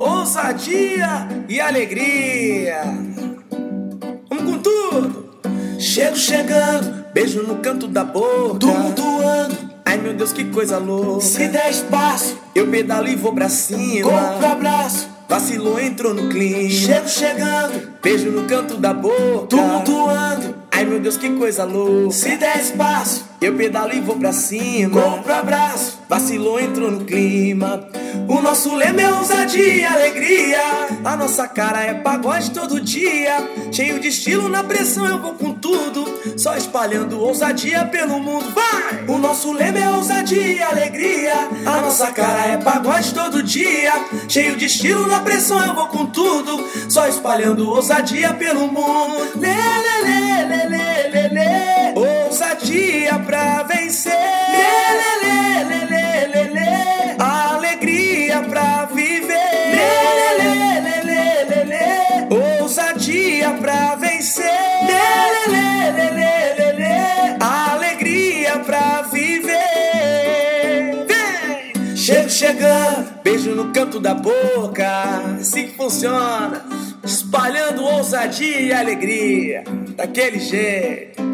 ousadia e alegria. Vamos com tudo! Chego chegando, beijo no canto da boca, tumultuando. Ai meu Deus, que coisa louca. Se der espaço, eu pedalo e vou pra cima. corro pro abraço, vacilou, entrou no clima. chego chegando, beijo no canto da boca, tumultuando. Ai meu Deus, que coisa louca. Se der espaço, eu pedalo e vou pra cima. corro pro abraço, vacilou, entrou no clima. O nosso lema é ousadia e alegria. A nossa cara é pagode todo dia. Cheio de estilo, na pressão eu vou com tudo. Só espalhando ousadia pelo mundo. Vai! O nosso lema é ousadia e alegria. A nossa cara é pagode todo dia. Cheio de estilo, na pressão eu vou com tudo. Só espalhando ousadia pelo mundo. Lê, lê, lê, lê, lê, lê, lê. Ousadia pra vencer. Lê, lê, lê, lê, lê, lê, lê. Alegria pra viver. Lê, lê, lê, lê, lê, lê. Ousadia pra vencer. Lê, lê, lê, lê, lê, lê. Alegria pra viver. Vem! Chego chegando, beijo no canto da boca. Assim que funciona. Espalhando ousadia e alegria. Daquele jeito.